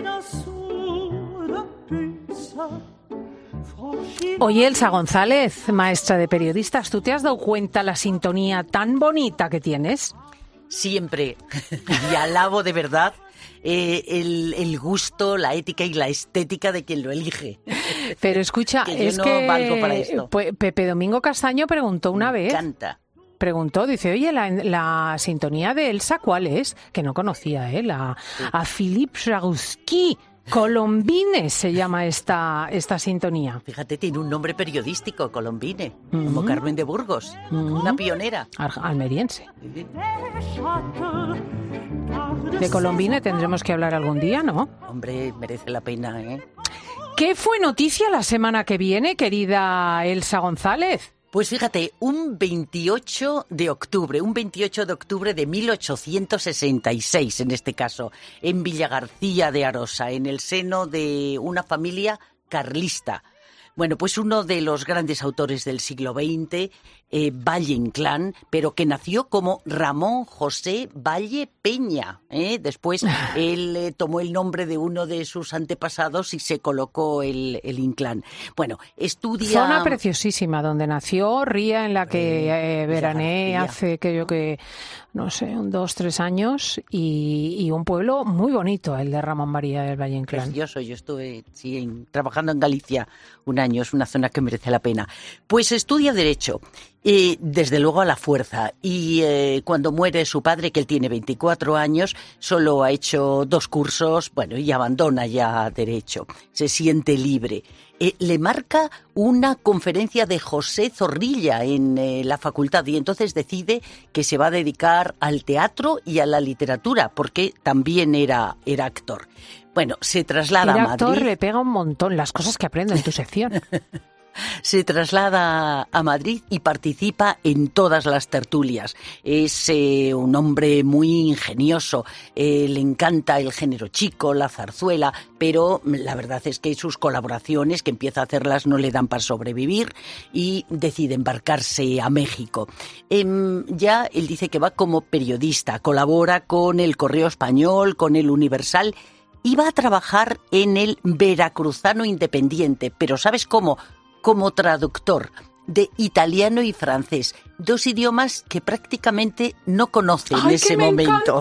Oye, Elsa González, maestra de periodistas, ¿tú te has dado cuenta la sintonía tan bonita que tienes? Siempre, y alabo de verdad el gusto, la ética y la estética de quien lo elige. Pero escucha, que es yo no que valgo para esto. Pepe Domingo Castaño preguntó una vez. Me encanta. Preguntó, dice, oye, la sintonía de Elsa, ¿cuál es? Que no conocía, a Philippe Jarouski. Colombine se llama esta sintonía. Fíjate, tiene un nombre periodístico, Colombine, como Carmen de Burgos, una pionera. Almeriense. De Colombine tendremos que hablar algún día, ¿no? Hombre, merece la pena, ¿eh? ¿Qué fue noticia la semana que viene, querida Elsa González? Pues fíjate, un 28 de octubre de 1866, en este caso, en Villagarcía de Arosa, en el seno de una familia carlista. Bueno, pues uno de los grandes autores del siglo XX, Valle Inclán, pero que nació como Ramón José Valle Peña. Después él tomó el nombre de uno de sus antepasados y se colocó el Inclán. Bueno, estudia... Zona preciosísima donde nació, ría en la que veraneé hace no sé, 2-3 años y un pueblo muy bonito, el de Ramón María del Valle Inclán. Precioso, yo estuve trabajando en Galicia un año, es una zona que merece la pena. Pues estudia Derecho, desde luego a la fuerza, y cuando muere su padre, que él tiene 24 años, solo ha hecho 2 cursos, bueno, y abandona ya Derecho, se siente libre. Le marca una conferencia de José Zorrilla en la facultad y entonces decide que se va a dedicar al teatro y a la literatura, porque también era actor. Bueno, se traslada a Madrid. El actor le pega un montón las cosas que aprende en tu sección. Se traslada a Madrid y participa en todas las tertulias. Es un hombre muy ingenioso, le encanta el género chico, la zarzuela, pero la verdad es que sus colaboraciones, que empieza a hacerlas, no le dan para sobrevivir y decide embarcarse a México. Ya él dice que va como periodista, colabora con el Correo Español, con el Universal. Iba a trabajar en el Veracruzano Independiente, pero ¿sabes cómo? Como traductor de italiano y francés, 2 idiomas que prácticamente no conoce en ese momento.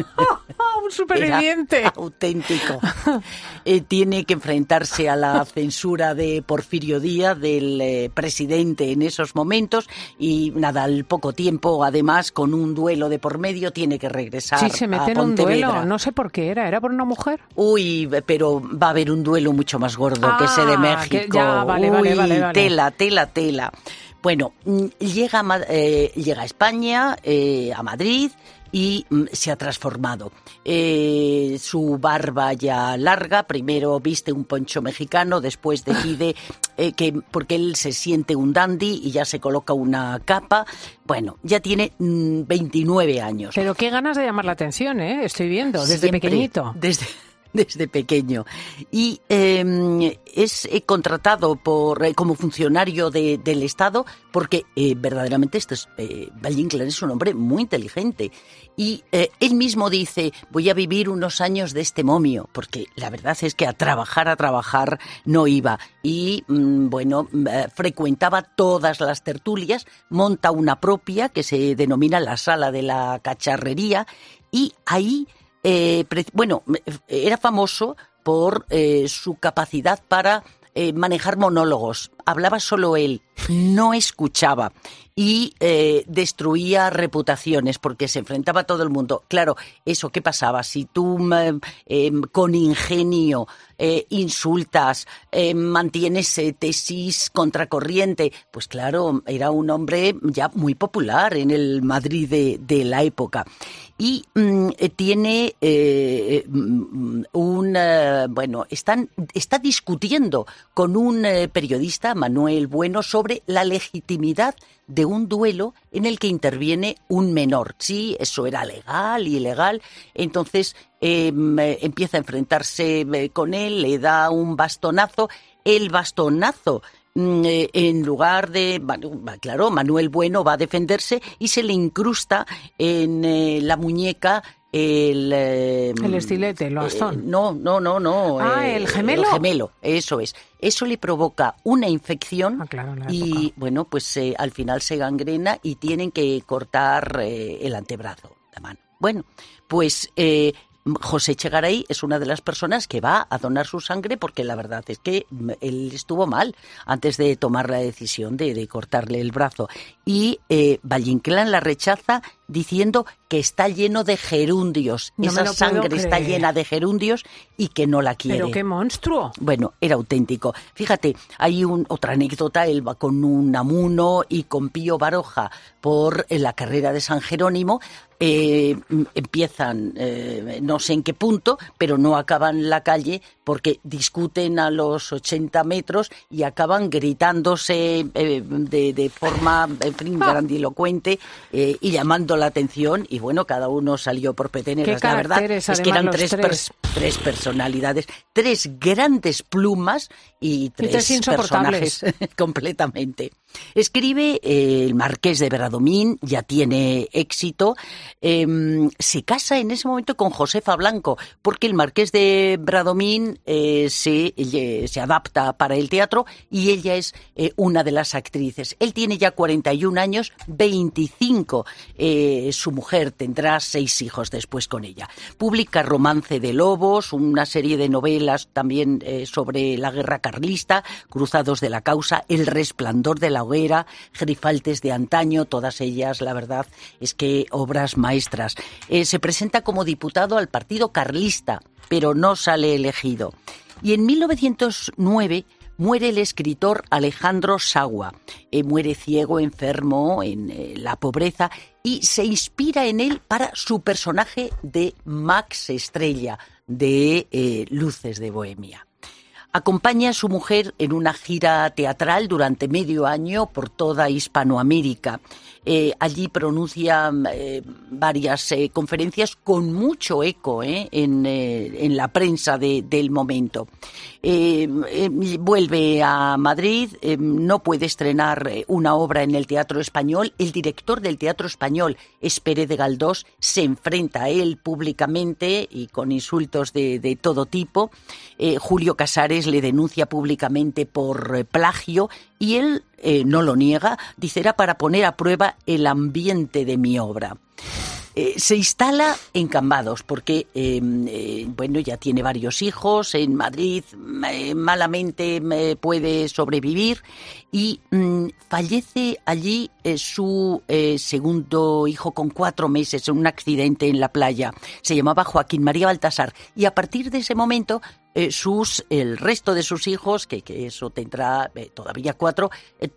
Un superviviente. Era auténtico. Tiene que enfrentarse a la censura de Porfirio Díaz, del presidente en esos momentos, y nada, al poco tiempo, además, con un duelo de por medio, tiene que regresar a Pontevedra. Sí, se mete en un duelo, no sé por qué ¿era por una mujer? Uy, pero va a haber un duelo mucho más gordo que ese de México. Vale. Tela. Bueno, llega a España, a Madrid, y se ha transformado. Su barba ya larga, primero viste un poncho mexicano, después decide porque él se siente un dandy y ya se coloca una capa. Bueno, ya tiene 29 años. Pero qué ganas de llamar la atención, estoy viendo, desde Siempre, pequeñito. Desde pequeño. Y es contratado como funcionario del Estado porque verdaderamente Valle Inclán es un hombre muy inteligente. Y él mismo dice, voy a vivir unos años de este momio, porque la verdad es que a trabajar no iba. Y frecuentaba todas las tertulias, monta una propia que se denomina la Sala de la Cacharrería, y ahí... era famoso por su capacidad para manejar monólogos. Hablaba solo él, no escuchaba y destruía reputaciones porque se enfrentaba a todo el mundo. Claro, eso, ¿qué pasaba? Si tú con ingenio insultas, mantienes tesis contracorriente, pues claro, era un hombre ya muy popular en el Madrid de la época. Y tiene está discutiendo con un periodista, Manuel Bueno, sobre la legitimidad de un duelo en el que interviene un menor. Sí, eso era legal, ilegal. Entonces empieza a enfrentarse con él, le da un bastonazo. El bastonazo, en lugar de... Claro, Manuel Bueno va a defenderse y se le incrusta en la muñeca el estilete, el bastón. No. ¿El gemelo? El gemelo, eso es. Eso le provoca una infección y, bueno, pues al final se gangrena y tienen que cortar el antebrazo, la mano. Bueno, pues José Echegaray es una de las personas que va a donar su sangre porque la verdad es que él estuvo mal antes de tomar la decisión de cortarle el brazo. Y Valle Inclán la rechaza diciendo que está lleno de gerundios. Esa sangre está llena de gerundios y que no la quiere. ¡Pero qué monstruo! Bueno, era auténtico. Fíjate, hay otra anécdota, él va con Unamuno y con Pío Baroja por la carrera de San Jerónimo. Empiezan, no sé en qué punto, pero no acaban la calle porque discuten a los 80 metros y acaban gritándose de forma, en fin, grandilocuente y llamando la atención. Y bueno, cada uno salió por peteneras. La verdad es que eran tres personalidades, tres grandes plumas y tres personajes completamente. Escribe el Marqués de Bradomín, ya tiene éxito. Se casa en ese momento con Josefa Blanco, porque el Marqués de Bradomín se adapta para el teatro y ella es una de las actrices. Él tiene ya 41 años, 25. Su mujer tendrá 6 hijos después con ella. Publica Romance de Lobos, una serie de novelas también sobre la guerra carlista, Cruzados de la Causa, El Resplandor de la Hoguera, Gerifaltes de antaño, todas ellas, la verdad, es que obras maestras. Se presenta como diputado al Partido Carlista, pero no sale elegido. Y en 1909 muere el escritor Alejandro Sagua. Muere ciego, enfermo, en la pobreza, y se inspira en él para su personaje de Max Estrella, de Luces de Bohemia. Acompaña a su mujer en una gira teatral durante medio año por toda Hispanoamérica. Allí pronuncia varias conferencias con mucho eco en la prensa del momento. Vuelve a Madrid, no puede estrenar una obra en el Teatro Español. El director del Teatro Español es Pérez de Galdós, se enfrenta a él públicamente y con insultos de todo tipo. Julio Casares le denuncia públicamente por plagio y él no lo niega, dice: era para poner a prueba el ambiente de mi obra. Se instala en Cambados porque, bueno, ya tiene varios hijos en Madrid, malamente puede sobrevivir y fallece allí su segundo hijo con 4 meses en un accidente en la playa. Se llamaba Joaquín María Baltasar y a partir de ese momento el resto de sus hijos, que eso tendrá todavía 4,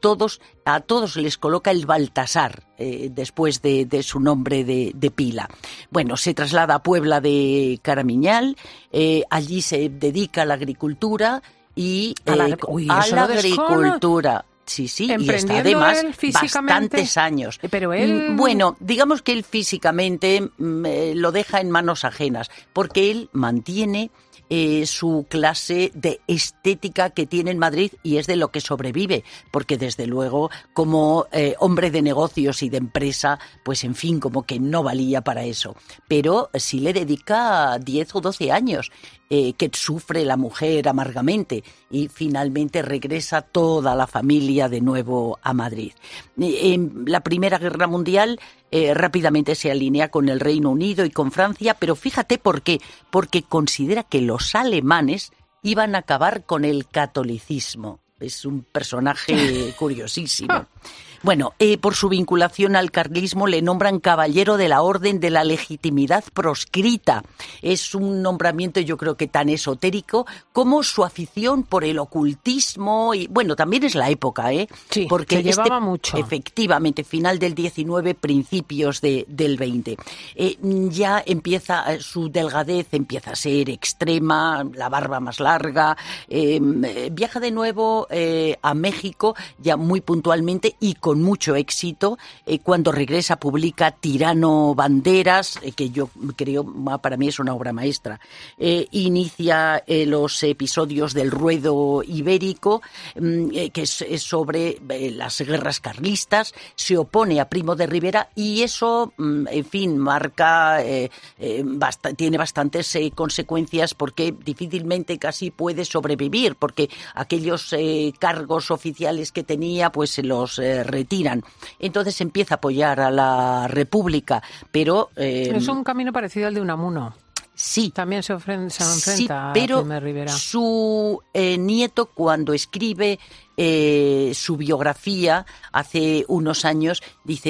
a todos les coloca el Baltasar después de su nombre de pila. Bueno, se traslada a Puebla de Caramiñal, allí se dedica a la agricultura y a la agricultura. Sí, y está además bastantes años. Pero él... Bueno, digamos que él físicamente lo deja en manos ajenas, porque él mantiene su clase de estética que tiene en Madrid y es de lo que sobrevive, porque desde luego como hombre de negocios y de empresa, pues en fin, como que no valía para eso. Pero sí le dedica 10 o 12 años que sufre la mujer amargamente y finalmente regresa toda la familia de nuevo a Madrid. En la Primera Guerra Mundial rápidamente se alinea con el Reino Unido y con Francia, pero fíjate por qué, porque considera que los alemanes iban a acabar con el catolicismo. Es un personaje curiosísimo. Bueno, por su vinculación al carlismo le nombran caballero de la Orden de la Legitimidad Proscrita. Es un nombramiento yo creo que tan esotérico como su afición por el ocultismo y bueno, también es la época, Sí, porque se llevaba mucho. Efectivamente, final del 19, principios del 20. Ya empieza su delgadez, empieza a ser extrema, la barba más larga, viaja de nuevo a México ya muy puntualmente y con mucho éxito. Cuando regresa publica Tirano Banderas, que yo creo, para mí es una obra maestra. Inicia los episodios del Ruedo Ibérico, que es sobre las guerras carlistas. Se opone a Primo de Rivera y eso, en fin, marca, tiene bastantes consecuencias porque difícilmente casi puede sobrevivir, porque aquellos cargos oficiales que tenía pues se los retiran. Entonces empieza a apoyar a la República, pero... es un camino parecido al de Unamuno. Sí. También se enfrenta a Primo Rivera. Su nieto, cuando escribe su biografía hace unos años,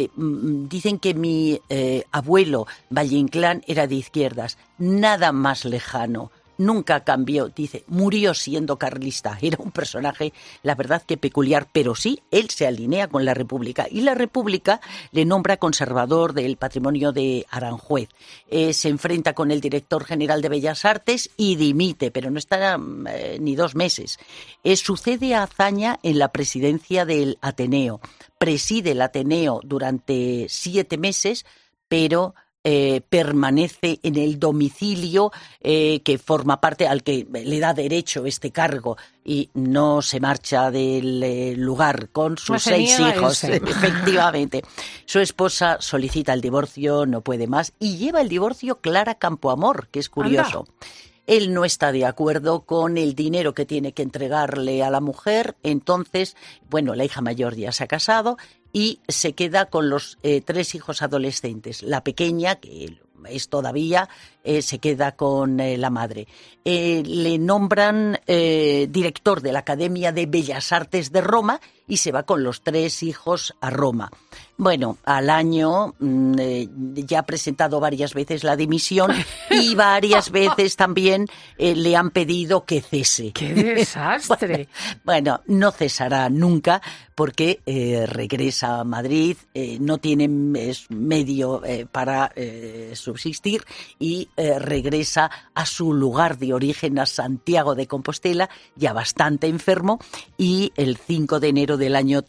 dicen que mi abuelo Valle Inclán era de izquierdas, nada más lejano. Nunca cambió, dice, murió siendo carlista. Era un personaje, la verdad que peculiar, pero sí, él se alinea con la República. Y la República le nombra conservador del patrimonio de Aranjuez. Se enfrenta con el director general de Bellas Artes y dimite, pero no está ni 2 meses. Sucede a Azaña en la presidencia del Ateneo. Preside el Ateneo durante 7 meses, pero... permanece en el domicilio que forma parte, al que le da derecho este cargo, y no se marcha del lugar con sus 6 hijos, efectivamente. Su esposa solicita el divorcio, no puede más, y lleva el divorcio Clara Campoamor, que es curioso. Anda. Él no está de acuerdo con el dinero que tiene que entregarle a la mujer, entonces, bueno, la hija mayor ya se ha casado y se queda con los 3 hijos adolescentes. La pequeña, que es todavía, se queda con la madre. Le nombran director de la Academia de Bellas Artes de Roma y se va con los 3 hijos a Roma. Bueno, al año ya ha presentado varias veces la dimisión y varias veces también le han pedido que cese. ¡Qué desastre! Bueno, no cesará nunca porque regresa a Madrid, no tiene medio para subsistir y regresa a su lugar de origen, a Santiago de Compostela, ya bastante enfermo, y el 5 de enero del año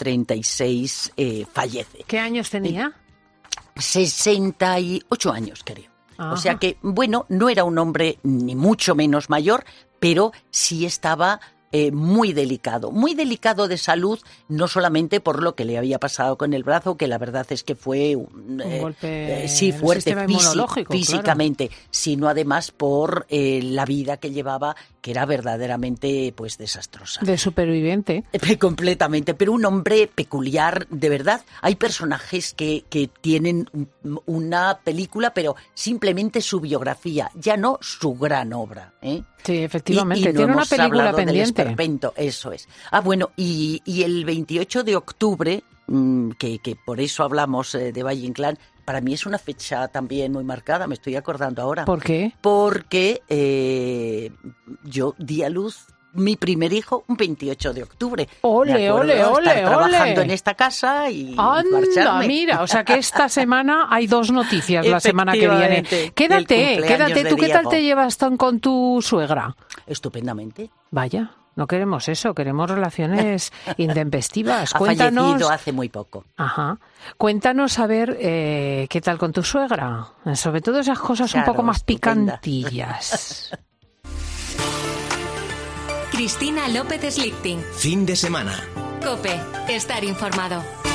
36 fallece. ¿Qué años tenía? 68 años, creo. Ajá. O sea que, bueno, no era un hombre ni mucho menos mayor, pero sí estaba muy delicado de salud, no solamente por lo que le había pasado con el brazo, que la verdad es que fue un golpe fuerte físicamente, claro, sino además por la vida que llevaba, que era verdaderamente pues desastrosa. De superviviente. Completamente, pero un hombre peculiar, de verdad. Hay personajes que tienen una película, pero simplemente su biografía, ya no su gran obra, ¿eh? Sí, efectivamente, y no tiene una película pendiente. Eso es. Bueno, y el 28 de octubre, que por eso hablamos de Valle Inclán, para mí es una fecha también muy marcada, me estoy acordando ahora. ¿Por qué? Porque yo di a luz mi primer hijo un 28 de octubre. ¡Ole! Estar trabajando en esta casa y marcharme. Mira, o sea que esta semana hay 2 noticias la semana que viene. Quédate. ¿Tú qué tal te llevas con tu suegra? Estupendamente. Vaya. No queremos eso, queremos relaciones intempestivas. Cuéntanos, fallecido hace muy poco. Ajá. Cuéntanos a ver qué tal con tu suegra. Sobre todo esas cosas un poco más picantillas. Cristina López Slichting. Fin de semana. COPE. Estar informado.